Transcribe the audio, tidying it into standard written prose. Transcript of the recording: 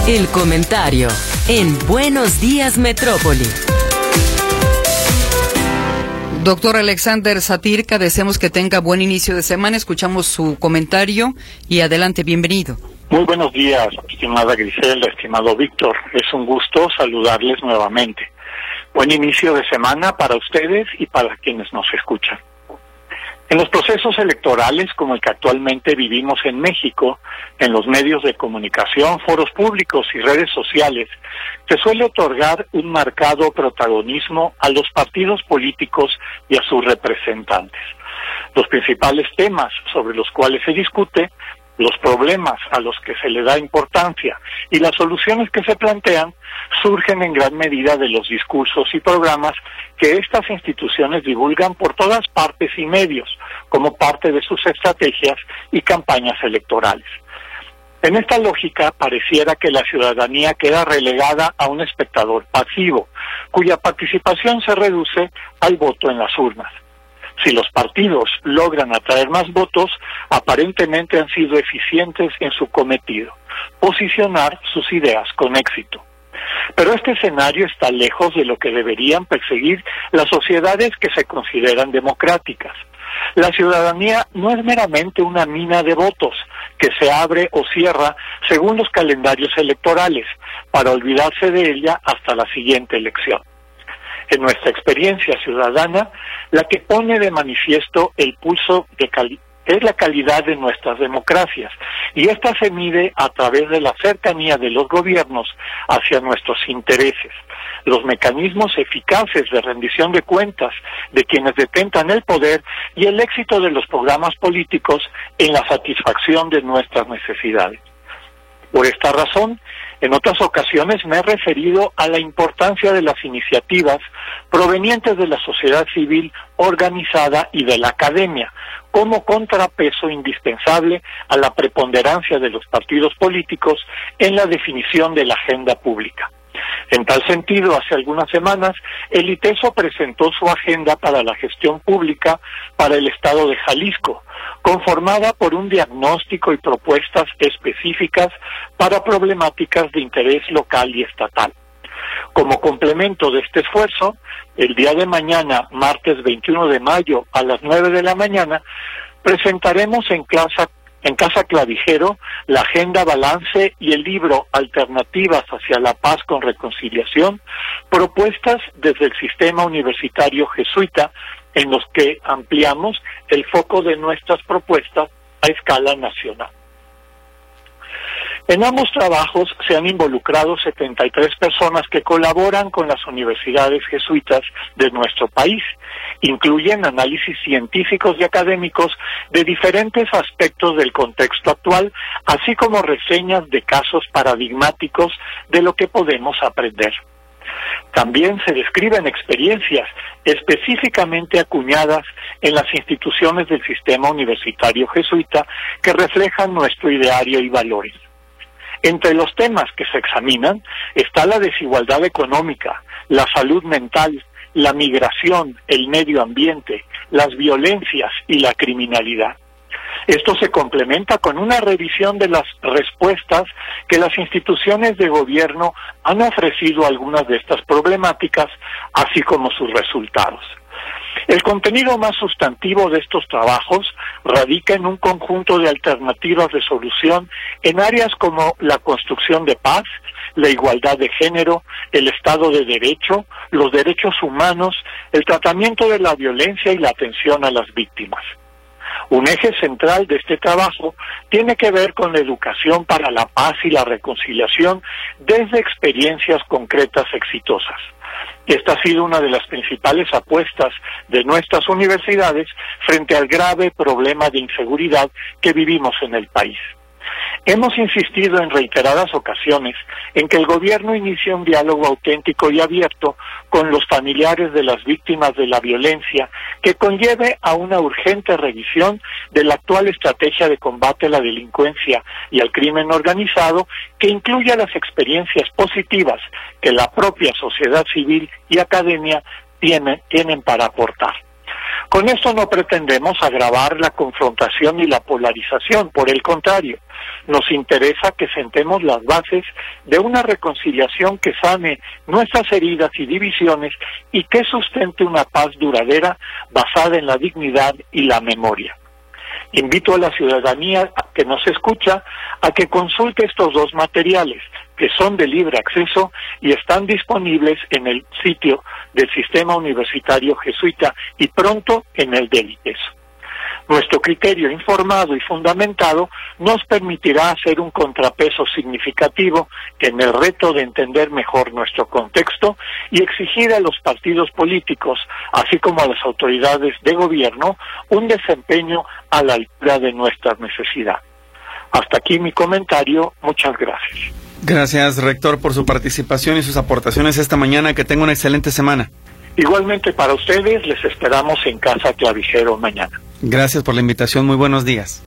El comentario en Buenos Días Metrópoli. Doctor Alexander Satirka, deseamos que tenga buen inicio de semana. Escuchamos su comentario y adelante, bienvenido. Muy buenos días, estimada Griselda, estimado Víctor. Es un gusto saludarles nuevamente. Buen inicio de semana para ustedes y para quienes nos escuchan. En los procesos electorales como el que actualmente vivimos en México, en los medios de comunicación, foros públicos y redes sociales, se suele otorgar un marcado protagonismo a los partidos políticos y a sus representantes. Los principales temas sobre los cuales se discute, los problemas a los que se le da importancia y las soluciones que se plantean surgen en gran medida de los discursos y programas que estas instituciones divulgan por todas partes y medios, como parte de sus estrategias y campañas electorales. En esta lógica, pareciera que la ciudadanía queda relegada a un espectador pasivo, cuya participación se reduce al voto en las urnas. Si los partidos logran atraer más votos, aparentemente han sido eficientes en su cometido, posicionar sus ideas con éxito. Pero este escenario está lejos de lo que deberían perseguir las sociedades que se consideran democráticas. La ciudadanía no es meramente una mina de votos que se abre o cierra según los calendarios electorales, para olvidarse de ella hasta la siguiente elección. En nuestra experiencia ciudadana, la que pone de manifiesto el pulso es la calidad de nuestras democracias, y esta se mide a través de la cercanía de los gobiernos hacia nuestros intereses, los mecanismos eficaces de rendición de cuentas de quienes detentan el poder y el éxito de los programas políticos en la satisfacción de nuestras necesidades. Por esta razón, en otras ocasiones me he referido a la importancia de las iniciativas provenientes de la sociedad civil organizada y de la academia, como contrapeso indispensable a la preponderancia de los partidos políticos en la definición de la agenda pública. En tal sentido, hace algunas semanas, el ITESO presentó su agenda para la gestión pública para el estado de Jalisco, conformada por un diagnóstico y propuestas específicas para problemáticas de interés local y estatal. Como complemento de este esfuerzo, el día de mañana, martes 21 de mayo, a las 9 de la mañana, presentaremos en Casa Clavijero la Agenda Balance y el libro Alternativas hacia la Paz con Reconciliación, propuestas desde el sistema universitario jesuita, en los que ampliamos el foco de nuestras propuestas a escala nacional. En ambos trabajos se han involucrado 73 personas que colaboran con las universidades jesuitas de nuestro país. Incluyen análisis científicos y académicos de diferentes aspectos del contexto actual, así como reseñas de casos paradigmáticos de lo que podemos aprender. También se describen experiencias específicamente acuñadas en las instituciones del sistema universitario jesuita que reflejan nuestro ideario y valores. Entre los temas que se examinan está la desigualdad económica, la salud mental, la migración, el medio ambiente, las violencias y la criminalidad. Esto se complementa con una revisión de las respuestas que las instituciones de gobierno han ofrecido a algunas de estas problemáticas, así como sus resultados. El contenido más sustantivo de estos trabajos radica en un conjunto de alternativas de solución en áreas como la construcción de paz, la igualdad de género, el Estado de Derecho, los derechos humanos, el tratamiento de la violencia y la atención a las víctimas. Un eje central de este trabajo tiene que ver con la educación para la paz y la reconciliación desde experiencias concretas exitosas. Esta ha sido una de las principales apuestas de nuestras universidades frente al grave problema de inseguridad que vivimos en el país. Hemos insistido en reiteradas ocasiones en que el gobierno inicie un diálogo auténtico y abierto con los familiares de las víctimas de la violencia que conlleve a una urgente revisión de la actual estrategia de combate a la delincuencia y al crimen organizado, que incluya las experiencias positivas que la propia sociedad civil y academia tienen para aportar. Con esto no pretendemos agravar la confrontación y la polarización, por el contrario, nos interesa que sentemos las bases de una reconciliación que sane nuestras heridas y divisiones y que sustente una paz duradera basada en la dignidad y la memoria. Invito a la ciudadanía que nos escucha a que consulte estos dos materiales, que son de libre acceso y están disponibles en el sitio del Sistema Universitario Jesuita y pronto en el del ITESO. Nuestro criterio informado y fundamentado nos permitirá hacer un contrapeso significativo en el reto de entender mejor nuestro contexto y exigir a los partidos políticos, así como a las autoridades de gobierno, un desempeño a la altura de nuestra necesidad. Hasta aquí mi comentario. Muchas gracias. Gracias, rector, por su participación y sus aportaciones esta mañana. Que tenga una excelente semana. Igualmente para ustedes, les esperamos en Casa Clavijero mañana. Gracias por la invitación. Muy buenos días.